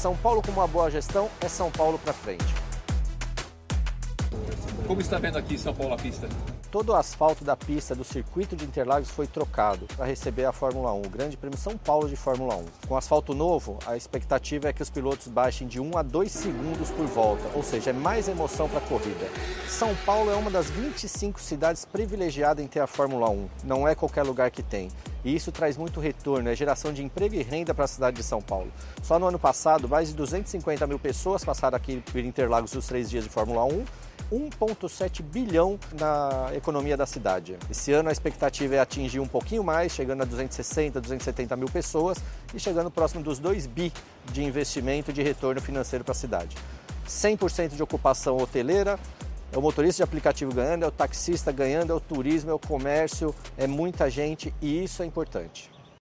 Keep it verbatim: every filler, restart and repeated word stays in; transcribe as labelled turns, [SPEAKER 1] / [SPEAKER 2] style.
[SPEAKER 1] São Paulo com uma boa gestão é São Paulo para frente.
[SPEAKER 2] Como está vendo aqui em São Paulo a pista?
[SPEAKER 1] Todo o asfalto da pista do circuito de Interlagos foi trocado para receber a Fórmula um, o Grande Prêmio São Paulo de Fórmula um. Com asfalto novo, a expectativa é que os pilotos baixem de um a dois segundos por volta, ou seja, é mais emoção para a corrida. São Paulo é uma das vinte e cinco cidades privilegiadas em ter a Fórmula um, não é qualquer lugar que tem. E isso traz muito retorno, é geração de emprego e renda para a cidade de São Paulo. Só no ano passado, mais de duzentas e cinquenta mil pessoas passaram aqui por Interlagos nos três dias de Fórmula um, um vírgula sete bilhão na economia da cidade. Esse ano a expectativa é atingir um pouquinho mais, chegando a duzentas e sessenta, duzentas e setenta mil pessoas e chegando próximo dos dois bi de investimento e de retorno financeiro para a cidade. cem por cento de ocupação hoteleira, é o motorista de aplicativo ganhando, é o taxista ganhando, é o turismo, é o comércio, é muita gente e isso é importante.